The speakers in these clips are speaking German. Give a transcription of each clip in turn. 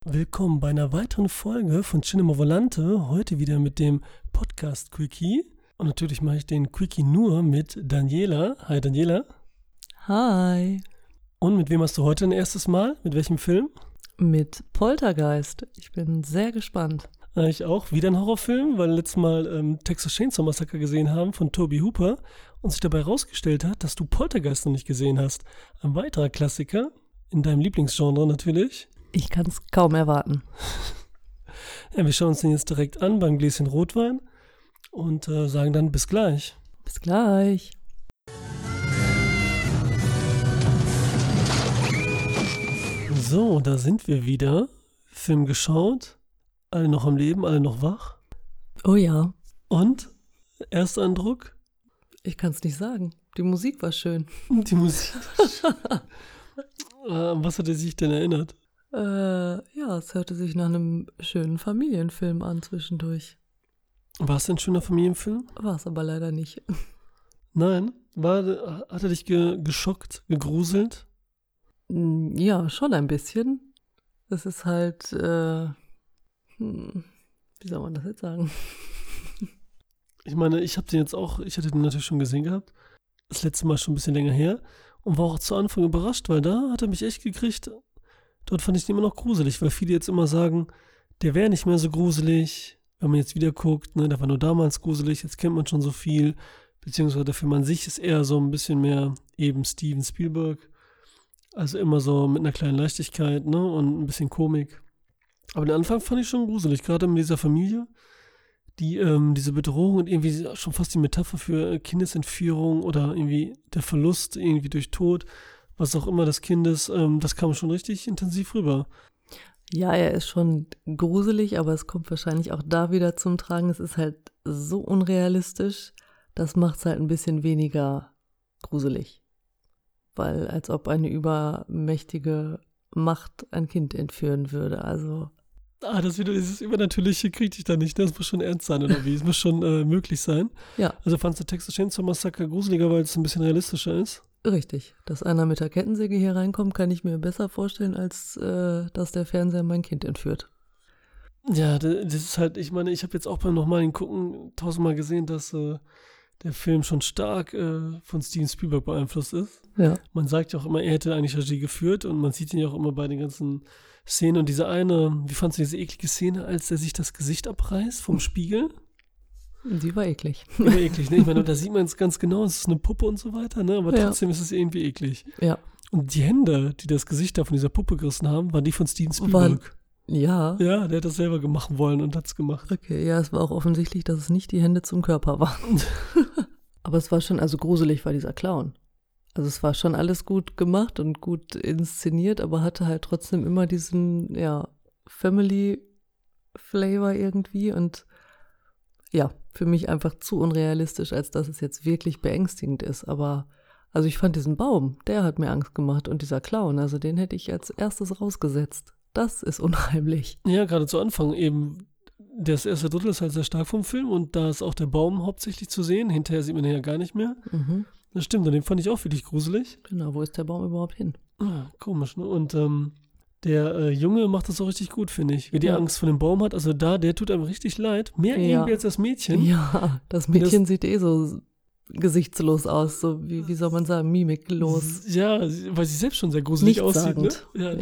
Willkommen bei einer weiteren Folge von Cinema Volante. Heute wieder mit dem Podcast Quickie. Und natürlich mache ich den Quickie nur mit Daniela. Hi Daniela. Hi. Und mit wem hast du heute ein erstes Mal? Mit welchem Film? Mit Poltergeist. Ich bin sehr gespannt. Ich auch. Wieder ein Horrorfilm, weil letztes Mal Texas Chainsaw Massacre gesehen haben von Tobe Hooper und sich dabei herausgestellt hat, dass du Poltergeist noch nicht gesehen hast. Ein weiterer Klassiker, in deinem Lieblingsgenre natürlich. Ich kann es kaum erwarten. Ja, wir schauen uns den jetzt direkt an beim Gläschen Rotwein und sagen dann bis gleich. Bis gleich. So, da sind wir wieder. Film geschaut. Alle noch am Leben, alle noch wach. Oh ja. Und? Ersteindruck? Ich kann es nicht sagen. Die Musik war schön. Die Musik war schön. An was hat er sich denn erinnert? Ja, es hörte sich nach einem schönen Familienfilm an zwischendurch. War es ein schöner Familienfilm? War es aber leider nicht. Nein? Hat er dich geschockt, gegruselt? Ja, schon ein bisschen. Es ist halt, wie soll man das jetzt sagen? Ich meine, ich hatte den natürlich schon gesehen gehabt. Das letzte Mal schon ein bisschen länger her. Und war auch zu Anfang überrascht, weil da hat er mich echt gekriegt. Dort fand ich ihn immer noch gruselig, weil viele jetzt immer sagen, der wäre nicht mehr so gruselig, wenn man jetzt wieder guckt, ne, der war nur damals gruselig, jetzt kennt man schon so viel, beziehungsweise der Film an sich ist eher so ein bisschen mehr eben Steven Spielberg, also immer so mit einer kleinen Leichtigkeit, ne, und ein bisschen Komik. Aber den Anfang fand ich schon gruselig, gerade mit dieser Familie, die diese Bedrohung und irgendwie schon fast die Metapher für Kindesentführung oder irgendwie der Verlust irgendwie durch Tod, was auch immer des Kindes, das kam schon richtig intensiv rüber. Ja, er ist schon gruselig, aber es kommt wahrscheinlich auch da wieder zum Tragen. Es ist halt so unrealistisch, das macht es halt ein bisschen weniger gruselig. Weil als ob eine übermächtige Macht ein Kind entführen würde, also... Das wieder, dieses Übernatürliche kriegt dich da nicht, ne? Das muss schon ernst sein, oder wie? Es muss schon möglich sein. Ja. Also fandst du Texas Chainsaw Massacre gruseliger, weil es ein bisschen realistischer ist? Richtig. Dass einer mit der Kettensäge hier reinkommt, kann ich mir besser vorstellen, als dass der Fernseher mein Kind entführt. Ja, das ist halt, ich meine, ich habe jetzt auch beim normalen Gucken 1000-mal gesehen, dass der Film schon stark von Steven Spielberg beeinflusst ist. Ja. Man sagt ja auch immer, er hätte eigentlich Regie geführt und man sieht ihn ja auch immer bei den ganzen Szenen. Und diese eine, wie fandst du diese eklige Szene, als er sich das Gesicht abreißt vom Spiegel? Die war eklig. Die war eklig, ne? Ich meine, da sieht man es ganz genau, es ist eine Puppe und so weiter, ne? Aber trotzdem ist es irgendwie eklig. Ja. Und die Hände, die das Gesicht da von dieser Puppe gerissen haben, waren die von Steven Spielberg. Ja. Ja, der hat das selber machen wollen und hat es gemacht. Okay, ja, es war auch offensichtlich, dass es nicht die Hände zum Körper waren. Aber es war schon, also gruselig war dieser Clown. Also es war schon alles gut gemacht und gut inszeniert, aber hatte halt trotzdem immer diesen, ja, Family-Flavor irgendwie und ja, für mich einfach zu unrealistisch, als dass es jetzt wirklich beängstigend ist. Aber, also ich fand diesen Baum, der hat mir Angst gemacht und dieser Clown, also den hätte ich als erstes rausgesetzt. Das ist unheimlich. Ja, gerade zu Anfang eben, das erste Drittel ist halt sehr stark vom Film und da ist auch der Baum hauptsächlich zu sehen. Hinterher sieht man den ja gar nicht mehr. Mhm. Das stimmt, und den fand ich auch wirklich gruselig. Genau, wo ist der Baum überhaupt hin? Ah, komisch, ne? Und der Junge macht das auch richtig gut, finde ich. Wie die Angst vor dem Baum hat, also der tut einem richtig leid. Mehr irgendwie als das Mädchen. Ja, das Mädchen sieht so gesichtslos aus, so wie soll man sagen, mimiklos. Ja, weil sie selbst schon sehr gruselig aussieht, ne?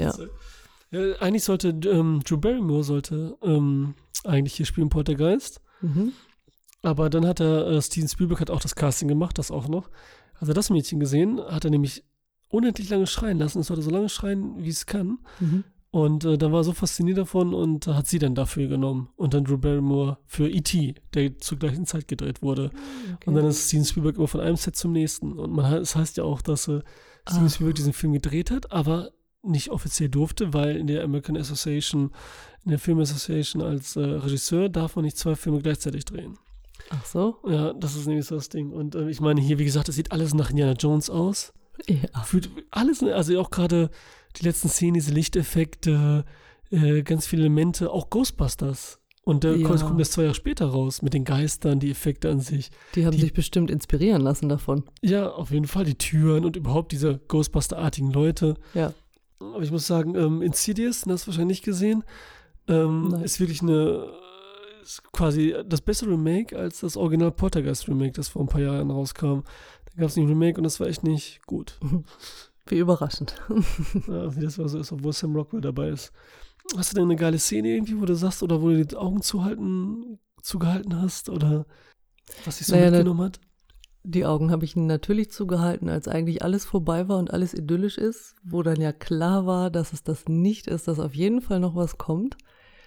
Ja, eigentlich sollte Drew Barrymore eigentlich hier spielen, Poltergeist. Mhm. Aber dann hat Steven Spielberg hat auch das Casting gemacht, das auch noch. Als er das Mädchen gesehen, hat er nämlich unendlich lange schreien lassen. Es sollte so lange schreien, wie es kann. Mhm. Und dann war er so fasziniert davon und hat sie dann dafür genommen. Und dann Drew Barrymore für E.T., der zur gleichen Zeit gedreht wurde. Okay. Und dann ist Steven Spielberg immer von einem Set zum nächsten. Und es heißt ja auch, dass Steven Spielberg diesen Film gedreht hat, aber nicht offiziell durfte, weil in der American Association, in der Film Association als Regisseur darf man nicht 2 Filme gleichzeitig drehen. Ach so? Ja, das ist nämlich so das Ding. Und ich meine, hier, wie gesagt, es sieht alles nach Indiana Jones aus. Ja. Fühlt alles, also auch gerade die letzten Szenen, diese Lichteffekte, ganz viele Elemente, auch Ghostbusters. Und der kommt erst 2 Jahre später raus mit den Geistern, die Effekte an sich. Die haben sich bestimmt inspirieren lassen davon. Ja, auf jeden Fall. Die Türen und überhaupt diese Ghostbuster-artigen Leute. Ja. Aber ich muss sagen, Insidious, das hast du wahrscheinlich nicht gesehen, Nein. ist wirklich ist quasi das bessere Remake als das Original Poltergeist Remake, das vor ein paar Jahren rauskam. Da gab es ein Remake und das war echt nicht gut. Wie überraschend. Ja, wie das so ist, obwohl Sam Rockwell dabei ist. Hast du denn eine geile Szene irgendwie, wo du sagst, oder wo du die Augen zugehalten hast, oder was dich so mitgenommen hat? Die Augen habe ich natürlich zugehalten, als eigentlich alles vorbei war und alles idyllisch ist, wo dann ja klar war, dass es das nicht ist, dass auf jeden Fall noch was kommt.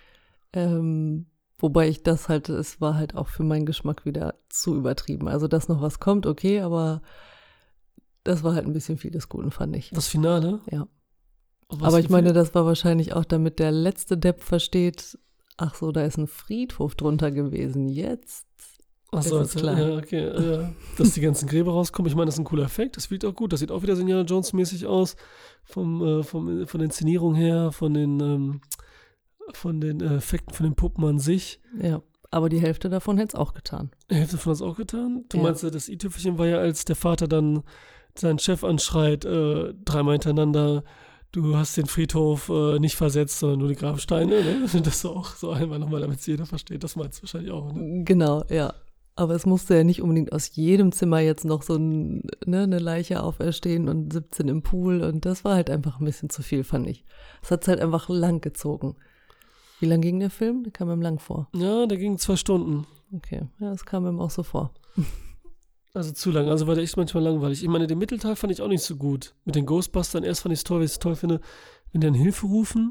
Wobei es war halt auch für meinen Geschmack wieder zu übertrieben. Also, dass noch was kommt, okay, aber das war halt ein bisschen viel des Guten, fand ich. Das Finale? Ja. Aber ich meine, das war wahrscheinlich auch, damit der letzte Depp versteht, ach so, da ist ein Friedhof drunter gewesen, jetzt. Ach so, ist klar. Ja, okay. Ja. Dass die ganzen Gräber rauskommen, ich meine, das ist ein cooler Effekt, das wirkt auch gut, das sieht auch wieder Indiana Jones-mäßig aus, von der Inszenierung her, von den Effekten von den Puppen an sich. Ja, aber die Hälfte davon hätte es auch getan. Die Hälfte davon hat es auch getan? Du Ja. meinst, das i-Tüpfelchen war ja, als der Vater dann seinen Chef anschreit, dreimal hintereinander, du hast den Friedhof nicht versetzt, sondern nur die Grabsteine, ne? Das auch so einmal nochmal, damit es jeder versteht, das meinst du wahrscheinlich auch, ne? Genau, ja. Aber es musste ja nicht unbedingt aus jedem Zimmer jetzt noch so eine Leiche auferstehen und 17 im Pool, und das war halt einfach ein bisschen zu viel, fand ich. Es hat es halt einfach lang gezogen. Wie lang ging der Film? Der kam ihm lang vor. Ja, der ging 2 Stunden. Okay, ja, das kam ihm auch so vor. Also zu lang, also war der echt manchmal langweilig. Ich meine, den Mittelteil fand ich auch nicht so gut. Mit den Ghostbustern, erst fand ich es toll, weil ich es toll finde, wenn die dann Hilfe rufen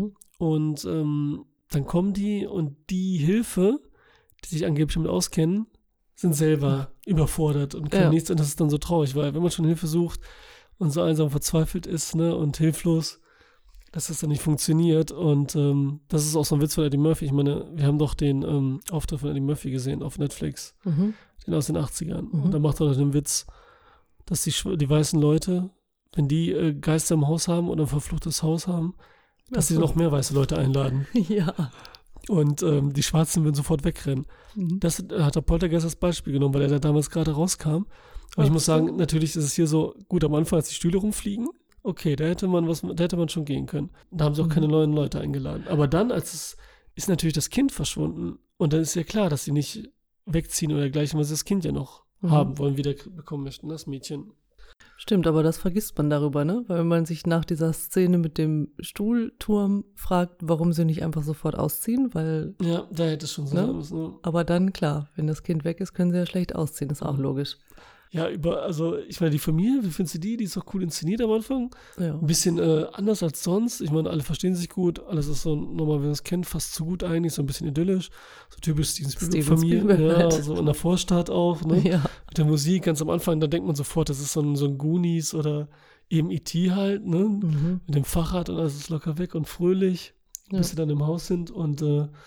und dann kommen die und die Hilfe, die sich angeblich damit auskennen, sind selber überfordert und können nichts, und das ist dann so traurig, weil wenn man schon Hilfe sucht und so einsam verzweifelt ist, ne, und hilflos, dass das dann nicht funktioniert, und das ist auch so ein Witz von Eddie Murphy. Ich meine, wir haben doch den Auftritt von Eddie Murphy gesehen auf Netflix, den aus den 80ern. Und da macht er doch den Witz, dass die weißen Leute, wenn die Geister im Haus haben oder ein verfluchtes Haus haben, dass sie noch mehr weiße Leute einladen. Ja. Und die Schwarzen würden sofort wegrennen. Das hat der Poltergeist als Beispiel genommen, weil er da damals gerade rauskam. Aber ich muss sagen, natürlich ist es hier so, gut, am Anfang, als die Stühle rumfliegen, okay, da hätte man schon gehen können. Da haben sie auch keine neuen Leute eingeladen. Aber dann, ist natürlich das Kind verschwunden. Und dann ist ja klar, dass sie nicht wegziehen oder dergleichen, weil sie das Kind ja noch haben wollen, wieder bekommen möchten, das Mädchen. Stimmt, aber das vergisst man darüber, ne? Weil wenn man sich nach dieser Szene mit dem Stuhlturm fragt, warum sie nicht einfach sofort ausziehen, weil... Ja, da hätte es schon so sein müssen. Ne? Aber dann, klar, wenn das Kind weg ist, können sie ja schlecht ausziehen, ist auch logisch. Ja, also ich meine, die Familie, wie findest du die? Die ist doch cool inszeniert am Anfang. Ja. Ein bisschen anders als sonst. Ich meine, alle verstehen sich gut. Alles ist so nochmal, wenn man es kennt, fast zu gut eigentlich. So ein bisschen idyllisch. So typisch Steven Spielberg-Familie. Ja, so in der Vorstadt auch. Ne? Ja. Mit der Musik ganz am Anfang, da denkt man sofort, das ist so ein Goonies oder eben E.T. halt. Ne? Mit dem Fahrrad, und alles ist locker weg und fröhlich, bis sie dann im Haus sind. Und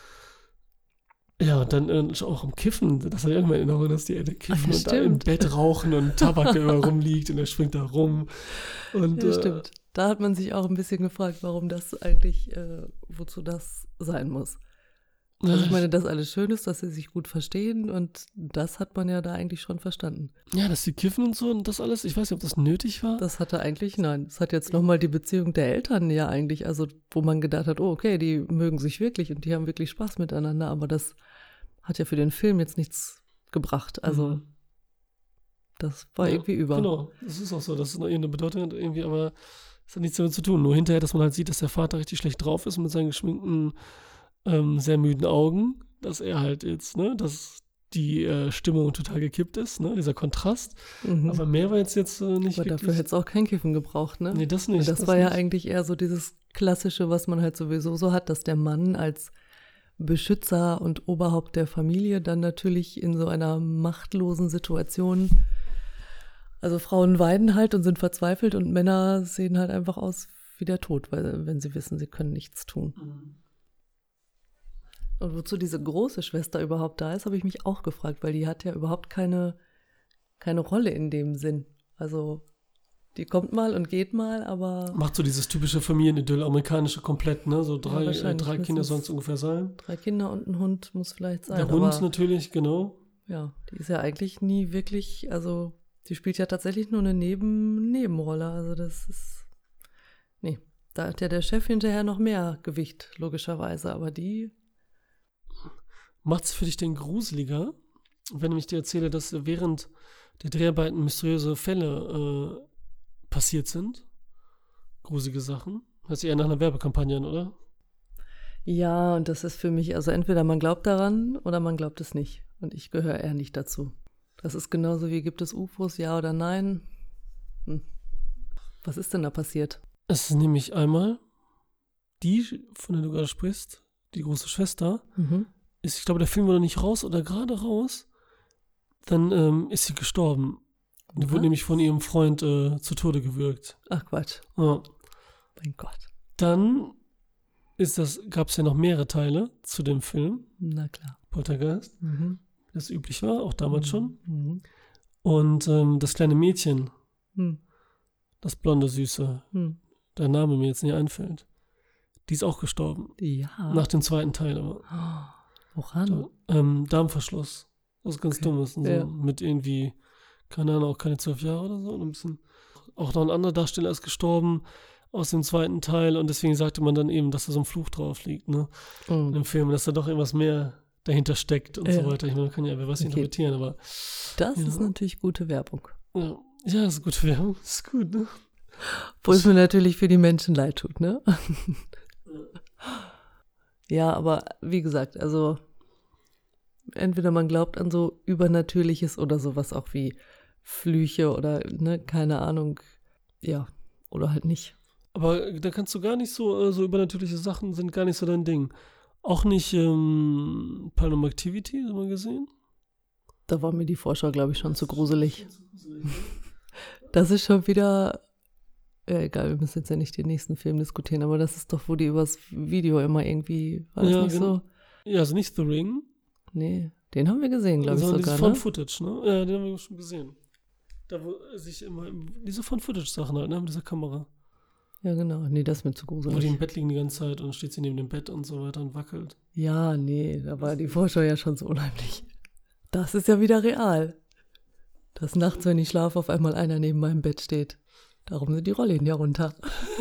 ja, und dann auch am Kiffen, das hatte ich auch immer in Erinnerung, dass die kiffen und da im Bett rauchen und Tabak, der überall rumliegt, und er springt da rum. Und, ja, stimmt. Da hat man sich auch ein bisschen gefragt, warum das eigentlich, wozu das sein muss. Also ich meine, dass alles schön ist, dass sie sich gut verstehen, und das hat man ja da eigentlich schon verstanden. Ja, dass die kiffen und so und das alles, ich weiß nicht, ob das nötig war. Das hatte eigentlich, nein, das hat jetzt nochmal die Beziehung der Eltern ja eigentlich, also wo man gedacht hat, oh okay, die mögen sich wirklich und die haben wirklich Spaß miteinander, aber das hat ja für den Film jetzt nichts gebracht, also das war irgendwie über. Genau, das ist auch so, dass es noch irgendeine Bedeutung hat irgendwie, aber es hat nichts damit zu tun. Nur hinterher, dass man halt sieht, dass der Vater richtig schlecht drauf ist mit seinen geschminkten, sehr müden Augen, dass er halt jetzt, ne, dass die Stimmung total gekippt ist, ne, dieser Kontrast. Aber mehr war jetzt nicht aber wirklich. dafür hätte es auch kein Kiffen gebraucht, ne? Nee, das nicht. Und das war ja eigentlich eher so dieses Klassische, was man halt sowieso so hat, dass der Mann als Beschützer und Oberhaupt der Familie dann natürlich in so einer machtlosen Situation, also Frauen weinen halt und sind verzweifelt, und Männer sehen halt einfach aus wie der Tod, weil, wenn sie wissen, sie können nichts tun. Und wozu diese große Schwester überhaupt da ist, habe ich mich auch gefragt, weil die hat ja überhaupt keine Rolle in dem Sinn. Also die kommt mal und geht mal, aber... Macht so dieses typische Familienidyll, amerikanische komplett, ne? So drei Kinder sollen es ungefähr sein. 3 Kinder und ein Hund muss vielleicht sein. Der Hund natürlich, genau. Ja, die ist ja eigentlich nie wirklich, also die spielt ja tatsächlich nur eine Nebenrolle, also das ist... Nee, Da hat ja der Chef hinterher noch mehr Gewicht, logischerweise, aber die... Macht es für dich denn gruseliger, wenn ich dir erzähle, dass während der Dreharbeiten mysteriöse Fälle passiert sind? Gruselige Sachen? Hört sich eher nach einer Werbekampagne an, oder? Ja, und das ist für mich, also entweder man glaubt daran oder man glaubt es nicht. Und ich gehöre eher nicht dazu. Das ist genauso wie, gibt es UFOs, ja oder nein? Was ist denn da passiert? Es ist nämlich einmal die, von der du gerade sprichst, die große Schwester, ist, ich glaube, der Film war noch nicht raus oder gerade raus, dann ist sie gestorben. Die wurde nämlich von ihrem Freund zu Tode gewürgt. Ach Quatsch. Ja. Mein Gott. Dann gab es ja noch mehrere Teile zu dem Film. Na klar. Poltergeist, das üblich war, auch damals schon. Mhm. Und das kleine Mädchen, das blonde, süße, der Name mir jetzt nicht einfällt, die ist auch gestorben. Ja. Nach dem zweiten Teil aber. Woran? Darmverschluss. Was ganz Dummes. Und so. Ja. Mit irgendwie, keine Ahnung, auch keine 12 Jahre oder so. Und ein bisschen. Auch noch ein anderer Darsteller ist gestorben aus dem zweiten Teil. Und deswegen sagte man dann eben, dass da so ein Fluch drauf liegt, ne? Im Film, dass da doch irgendwas mehr dahinter steckt und so weiter. Ich meine, man kann ja wer was interpretieren, aber. Das ist natürlich gute Werbung. Ja, das ist gute Werbung. Das ist gut, ne? Wo es mir natürlich für die Menschen leid tut, ne? Ja, aber wie gesagt, also entweder man glaubt an so Übernatürliches oder sowas auch wie Flüche oder, ne, keine Ahnung, ja, oder halt nicht. Aber da kannst du gar nicht so übernatürliche Sachen sind gar nicht so dein Ding. Auch nicht Paranormal Activity, haben wir gesehen? Da war mir die Vorschau, glaube ich, schon zu gruselig. Das ist schon wieder, ja egal, wir müssen jetzt ja nicht den nächsten Film diskutieren, aber das ist doch, wo die übers Video immer irgendwie, war das nicht so? Ja, also nicht The Ring. Nee, den haben wir gesehen, glaube ich sogar, Found ne? Footage, ne? Ja, den haben wir schon gesehen. Da, wo sich immer, diese Found Footage-Sachen halt, ne, mit dieser Kamera. Ja, genau. Nee, das ist mir zu Wo die gruselig. im Bett liegen die ganze Zeit und dann steht sie neben dem Bett und so weiter und wackelt. Ja, nee, da war die Vorschau ja schon so unheimlich. Das ist ja wieder real. Dass nachts, wenn ich schlafe, auf einmal einer neben meinem Bett steht. Darum sind die Rollläden ja runter.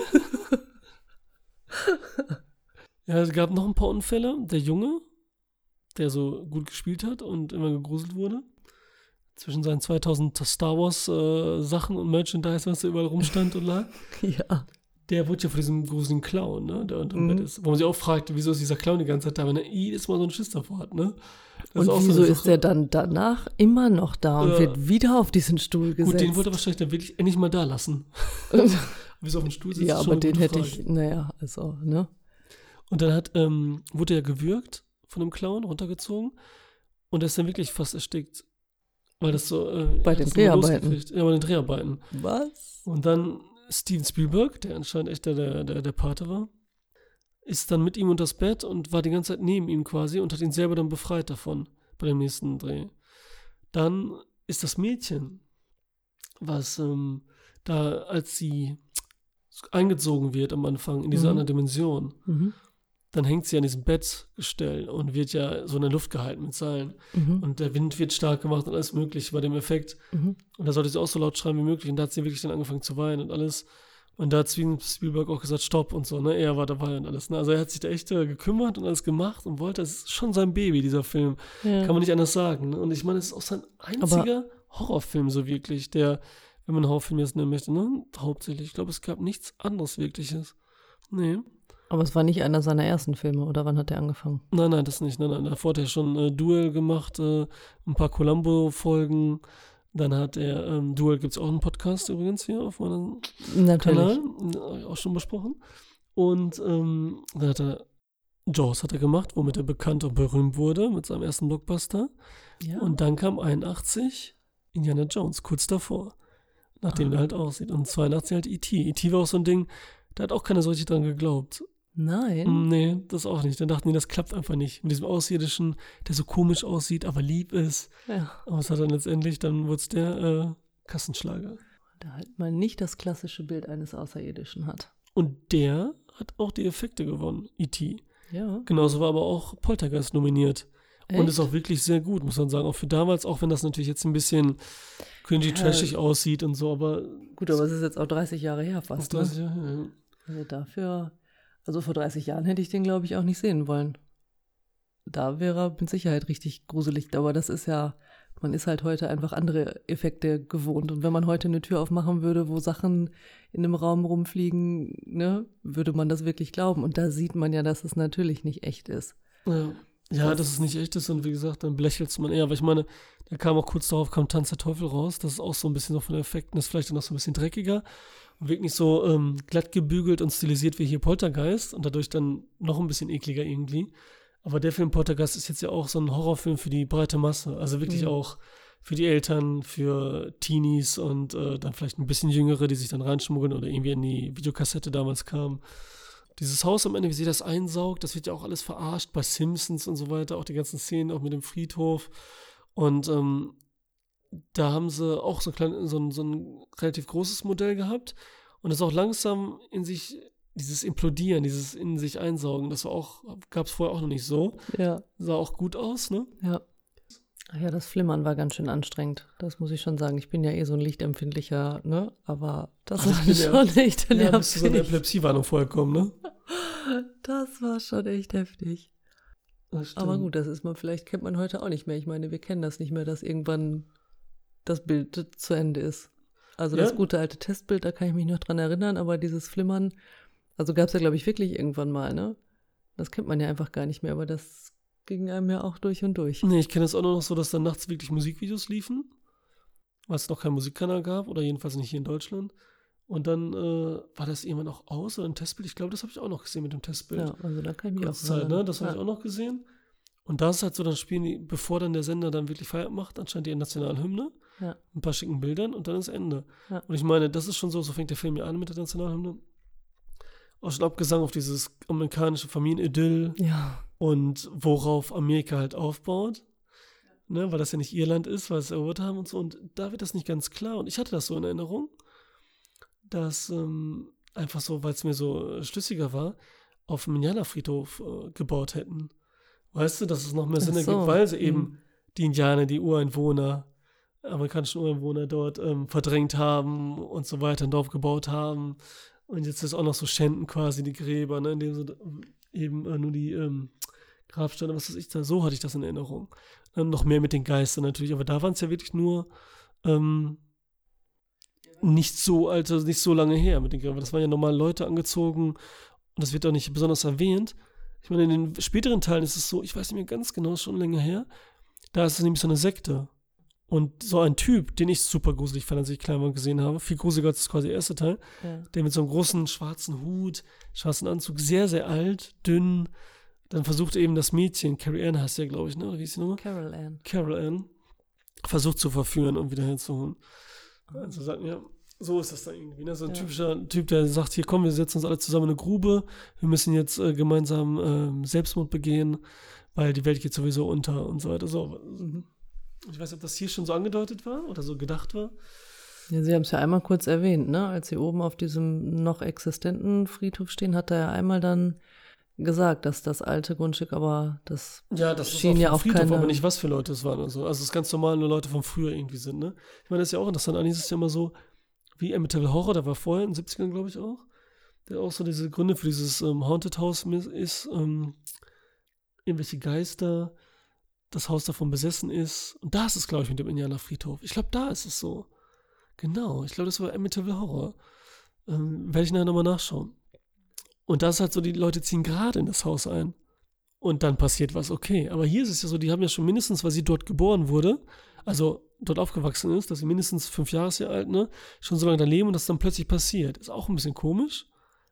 Ja, es gab noch ein paar Unfälle. Der Junge, der so gut gespielt hat und immer gegruselt wurde. Zwischen seinen 2000 Star Wars Sachen und Merchandise, was da überall rumstand und lag. Ja. Der wurde ja von diesem gruseligen Clown, ne, der unterm Bett ist. Wo man sich auch fragt, wieso ist dieser Clown die ganze Zeit da, wenn er jedes Mal so einen Schiss davor hat, ne? Das Und auch so wieso eine ist der dann danach immer noch da und wird wieder auf diesen Stuhl gesetzt? Gut, den wollte er wahrscheinlich dann wirklich endlich mal da lassen. Wieso auf dem Stuhl sitzt, ja, ist schon aber eine den gute hätte Frage. ich, naja, also, ne? Und dann wurde er gewürgt von dem Clown, runtergezogen. Und er ist dann wirklich fast erstickt. Weil das so. Bei den Dreharbeiten. Ja, bei den Dreharbeiten. Was? Und dann Steven Spielberg, der anscheinend echt der Pate war, ist dann mit ihm unter das Bett und war die ganze Zeit neben ihm quasi und hat ihn selber dann befreit davon bei dem nächsten Dreh. Dann ist das Mädchen, was da, als sie eingezogen wird am Anfang in diese andere Dimension, dann hängt sie an diesem Bettgestell und wird ja so in der Luft gehalten mit Seilen. Und der Wind wird stark gemacht und alles mögliche bei dem Effekt. Und da sollte sie auch so laut schreien wie möglich. Und da hat sie wirklich dann angefangen zu weinen und alles. Und da hat Spielberg auch gesagt, stopp und so, ne? Er war dabei und alles. Ne? Also er hat sich da echt gekümmert und alles gemacht und wollte, es ist schon sein Baby, dieser Film. Ja. Kann man nicht anders sagen. Ne? Und ich meine, es ist auch sein einziger Horrorfilm so wirklich, der, wenn man einen Horrorfilm jetzt nennen möchte, ne? Hauptsächlich. Ich glaube, es gab nichts anderes Wirkliches. Nee. Aber es war nicht einer seiner ersten Filme, oder wann hat er angefangen? Nein, das nicht. Nein. Davor hat er schon Duel gemacht, ein paar Columbo-Folgen. Dann hat er, Duel gibt es auch einen Podcast übrigens hier auf meinem Kanal, auch schon besprochen. Und dann hat er Jaws hat er gemacht, womit er bekannt und berühmt wurde, mit seinem ersten Blockbuster. Ja. Und dann kam 81 Indiana Jones, kurz davor, nachdem der halt aussieht. Und 82 halt E.T. E.T. war auch so ein Ding, da hat auch keiner so richtig dran geglaubt. Nein. Nee, das auch nicht. Dann dachten die, das klappt einfach nicht. Mit diesem Außerirdischen, der so komisch aussieht, aber lieb ist. Ja. Aber es hat dann letztendlich, dann wurde es der Kassenschlager. Da halt man nicht das klassische Bild eines Außerirdischen hat. Und der hat auch die Effekte gewonnen, E.T. Ja. Genauso war aber auch Poltergeist nominiert. Echt? Und ist auch wirklich sehr gut, muss man sagen. Auch für damals, auch wenn das natürlich jetzt ein bisschen cringy, trashig aussieht und so, aber... Gut, aber es ist jetzt auch 30 Jahre her fast, ne? 30 Jahre, ja. Also dafür, also vor 30 Jahren hätte ich den, glaube ich, auch nicht sehen wollen. Da wäre er mit Sicherheit richtig gruselig, aber das ist ja, man ist halt heute einfach andere Effekte gewohnt. Und wenn man heute eine Tür aufmachen würde, wo Sachen in einem Raum rumfliegen, ne, würde man das wirklich glauben. Und da sieht man ja, dass es natürlich nicht echt ist. Ja, dass es nicht echt ist und wie gesagt, dann belächelt man eher, weil ich meine, da kam auch kurz darauf, kam Tanz der Teufel raus, das ist auch so ein bisschen so von den Effekten, ist vielleicht dann noch so ein bisschen dreckiger und wirkt nicht so glatt gebügelt und stilisiert wie hier Poltergeist und dadurch dann noch ein bisschen ekliger irgendwie. Aber der Film Poltergeist ist jetzt ja auch so ein Horrorfilm für die breite Masse, also wirklich auch für die Eltern, für Teenies und dann vielleicht ein bisschen Jüngere, die sich dann reinschmuggeln oder irgendwie in die Videokassette damals kamen. Dieses Haus am Ende, wie sie das einsaugt, das wird ja auch alles verarscht bei Simpsons und so weiter, auch die ganzen Szenen, auch mit dem Friedhof. Und da haben sie auch so ein relativ großes Modell gehabt und das auch langsam in sich, dieses Implodieren, dieses in sich einsaugen, das gab es vorher auch noch nicht so. Ja. Sah auch gut aus, ne? Ja. Ach ja, das Flimmern war ganz schön anstrengend. Das muss ich schon sagen. Ich bin ja eh so ein lichtempfindlicher, ne? Aber das war schon echt nervig. Ja, bist du so eine Epilepsiewarnung vorher gekommen, ne? Das war schon echt heftig. Aber gut, vielleicht kennt man heute auch nicht mehr. Ich meine, wir kennen das nicht mehr, dass irgendwann das Bild zu Ende ist. Also das gute alte Testbild, da kann ich mich noch dran erinnern, aber dieses Flimmern, also gab es ja, glaube ich, wirklich irgendwann mal, ne? Das kennt man ja einfach gar nicht mehr, aber das ging einem ja auch durch und durch. Nee, ich kenne das auch nur noch so, dass dann nachts wirklich Musikvideos liefen, weil es noch keinen Musikkanal gab oder jedenfalls nicht hier in Deutschland. Und dann war das irgendwann auch aus oder ein Testbild. Ich glaube, das habe ich auch noch gesehen mit dem Testbild. Ja, also da kann ich mich auch Zeit, ne? Das habe ich auch noch gesehen. Und da ist halt so, dann spielen die, bevor dann der Sender dann wirklich Feierabend macht, anscheinend die Nationalhymne, ein paar schicken Bildern und dann ist Ende. Ja. Und ich meine, das ist schon so fängt der Film ja an mit der Nationalhymne. Auch schon Abgesang auf dieses amerikanische Familienidyll und worauf Amerika halt aufbaut. Ne? Weil das ja nicht Irland ist, weil sie es erobert haben und so. Und da wird das nicht ganz klar. Und ich hatte das so in Erinnerung, dass einfach so, weil es mir so schlüssiger war, auf dem Indianerfriedhof gebaut hätten. Weißt du, dass es noch mehr Sinn ergibt, weil sie eben die Indianer, die Ureinwohner, amerikanischen Ureinwohner dort verdrängt haben und so weiter, ein Dorf gebaut haben. Und jetzt ist auch noch so Schänden quasi, die Gräber, ne, in dem sie eben nur die Grabsteine, was weiß ich da, so hatte ich das in Erinnerung. Noch mehr mit den Geistern natürlich, aber da waren es ja wirklich nur nicht so lange her mit den Gräbern. Das waren ja normale Leute angezogen und das wird auch nicht besonders erwähnt. Ich meine, in den späteren Teilen ist es so, ich weiß nicht mehr ganz genau, schon länger her, da ist es nämlich so eine Sekte. Und so ein Typ, den ich super gruselig fand, als ich klein war gesehen habe, viel gruseliger als quasi der erste Teil, der mit so einem großen schwarzen Hut, schwarzen Anzug, sehr, sehr alt, dünn, dann versucht eben das Mädchen, Carrie Ann heißt ja, glaube ich, ne? Oder wie hieß sie nochmal? Carol Ann. Versucht zu verführen und wieder herzuholen. Also sagen, ja, so ist das dann irgendwie, ne? So ein typischer Typ, der sagt, hier komm, wir setzen uns alle zusammen in eine Grube, wir müssen jetzt gemeinsam Selbstmord begehen, weil die Welt geht sowieso unter und so weiter. So. Ich weiß nicht, ob das hier schon so angedeutet war oder so gedacht war. Ja, Sie haben es ja einmal kurz erwähnt, ne? Als Sie oben auf diesem noch existenten Friedhof stehen, hat er ja einmal dann gesagt, dass das alte Grundstück, aber das schien ja auch Friedhof, aber nicht was für Leute es waren. Also es ist ganz normal, nur Leute von früher irgendwie sind, ne? Ich meine, das ist ja auch interessant. Eigentlich ist es ja immer so, wie Amityville Horror, der war vorher in den 70ern, glaube ich auch, der auch so diese Gründe für dieses Haunted House ist, irgendwelche Geister, das Haus davon besessen ist. Und da ist es, glaube ich, mit dem Indianerfriedhof. Ich glaube, da ist es so. Genau, ich glaube, das war Amityville Horror. Werde ich nachher nochmal nachschauen. Und das ist halt so, die Leute ziehen gerade in das Haus ein. Und dann passiert was, okay. Aber hier ist es ja so, die haben ja schon mindestens, weil sie dort geboren wurde, also dort aufgewachsen ist, dass sie mindestens 5 Jahre alt, ne, schon so lange da leben und das dann plötzlich passiert. Ist auch ein bisschen komisch,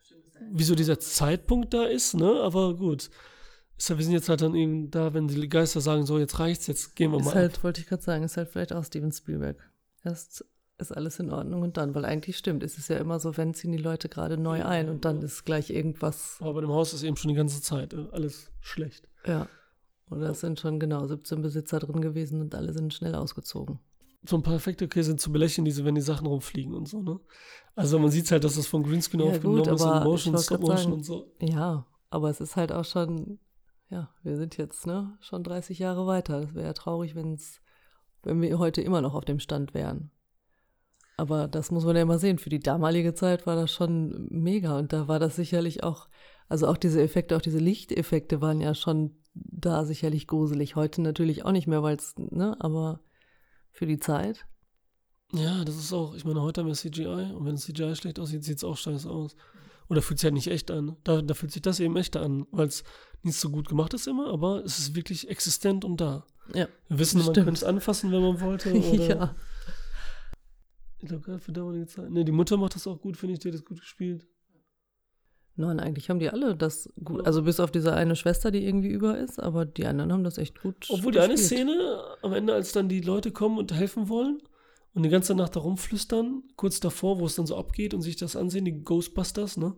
wieso dieser Zeitpunkt da ist, ne, aber gut. Wir sind jetzt halt dann eben da, wenn die Geister sagen, so, jetzt reicht's, jetzt gehen wir mal. Ist halt, wollte ich gerade sagen, ist halt vielleicht auch Steven Spielberg. Erst ist alles in Ordnung und dann, weil eigentlich stimmt, ist es ja immer so, wenn ziehen die Leute gerade neu ein und dann ist gleich irgendwas. Aber bei dem Haus ist eben schon die ganze Zeit alles schlecht. Ja. Oder es sind schon 17 Besitzer drin gewesen und alle sind schnell ausgezogen. So ein paar Effekte sind zu belächeln, wenn die Sachen rumfliegen und so, ne? Also man sieht halt, dass das von Greenscreen aufgenommen ist und Motion, Stop-Motion und so. Ja, aber es ist halt auch schon, wir sind jetzt, schon 30 Jahre weiter. Das wäre ja traurig, wenn wir heute immer noch auf dem Stand wären. Aber das muss man ja immer sehen. Für die damalige Zeit war das schon mega. Und da war das sicherlich auch, also auch diese Effekte, auch diese Lichteffekte waren ja schon da sicherlich gruselig. Heute natürlich auch nicht mehr, weil es, ne, aber für die Zeit. Ja, das ist auch, ich meine, heute haben wir CGI und wenn CGI schlecht aussieht, sieht es auch scheiße aus. Oder fühlt sich halt nicht echt an. Da fühlt sich das eben echter an, weil es nicht so gut gemacht ist immer, aber es ist wirklich existent und da. Ja. Wir wissen, man stimmt. könnte es anfassen, wenn man wollte. Oder Ja. Ich glaube, gerade für damalige Zeit. Ne, die Mutter macht das auch gut, finde ich, die hat das gut gespielt. Nein, eigentlich haben die alle das gut, also bis auf diese eine Schwester, die irgendwie über ist, aber die anderen haben das echt gut Obwohl die eine gespielt. Szene am Ende, als dann die Leute kommen und helfen wollen und die ganze Nacht da rumflüstern, kurz davor, wo es dann so abgeht und sich das ansehen, die Ghostbusters, ne?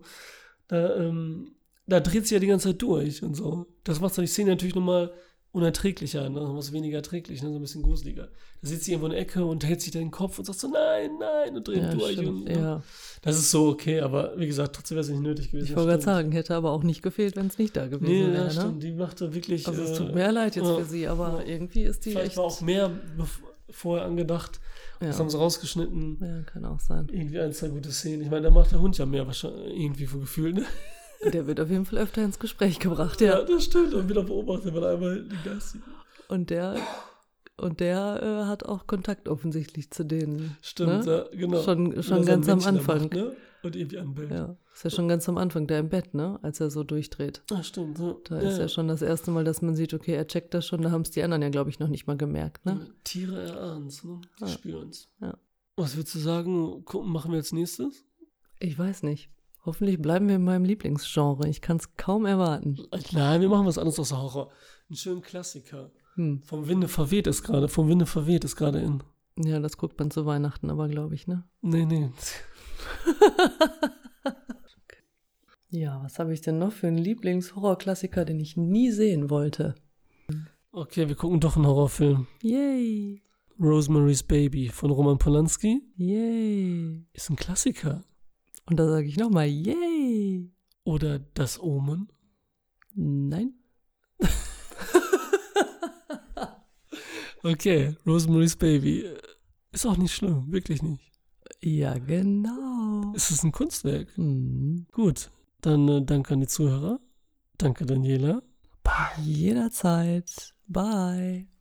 Da dreht sie ja die ganze Zeit durch und so. Das macht dann die Szene natürlich nochmal unerträglicher, ne? Was weniger erträglich, ne? So ein bisschen gruseliger. Da sitzt sie irgendwo in der Ecke und hält sich da den Kopf und sagt so, nein, nein, und dreht Ja, durch. stimmt, Und, ne? ja. Das ist so okay, aber wie gesagt, trotzdem wäre es nicht nötig gewesen. Ich wollte gerade stimmt. sagen, hätte aber auch nicht gefehlt, wenn es nicht da gewesen Nee, wäre. ja, Ne? stimmt. Die macht da wirklich. Also es tut mir leid jetzt ja. für sie, aber irgendwie ist die Vielleicht echt. war auch mehr vorher angedacht. Das haben Ja, sie rausgeschnitten. ja, kann auch sein. Irgendwie ein, zwei gute Szenen. Ich meine, da macht der Hund ja mehr wahrscheinlich irgendwie vom Gefühl, ne? Der wird auf jeden Fall öfter ins Gespräch gebracht, Ja, ja. das stimmt. Und wieder beobachtet, weil er einmal den Geist sieht. Und der hat auch Kontakt offensichtlich zu denen. Stimmt, Ne? ja, genau. Schon Wenn er sein ganz am Männchen da Anfang. macht, ne? Und irgendwie anbellt. Ja, ist ja schon ganz am Anfang, der im Bett, ne? Als er so durchdreht. Ah, stimmt. Ja. Da ist ja schon das erste Mal, dass man sieht, okay, er checkt das schon, da haben es die anderen ja, glaube ich, noch nicht mal gemerkt, ne? Tiere erahnen es, ne? Die Ja. spüren es. Ja. Was würdest du sagen, machen wir als nächstes? Ich weiß nicht. Hoffentlich bleiben wir in meinem Lieblingsgenre. Ich kann es kaum erwarten. Nein, wir machen was anderes außer Horror. Einen schönen Klassiker. Vom Winde verweht ist gerade in. Ja, das guckt man zu Weihnachten aber, glaube ich, ne? Nee. Ja, was habe ich denn noch für einen Lieblingshorrorklassiker, den ich nie sehen wollte? Okay, wir gucken doch einen Horrorfilm. Yay! Rosemary's Baby von Roman Polanski. Yay! Ist ein Klassiker. Und da sage ich nochmal, yay! Oder Das Omen. Nein? Okay, Rosemary's Baby. Ist auch nicht schlimm, wirklich nicht. Ja, genau. Es ist ein Kunstwerk. Mhm. Gut, dann danke an die Zuhörer. Danke, Daniela. Jederzeit. Bye.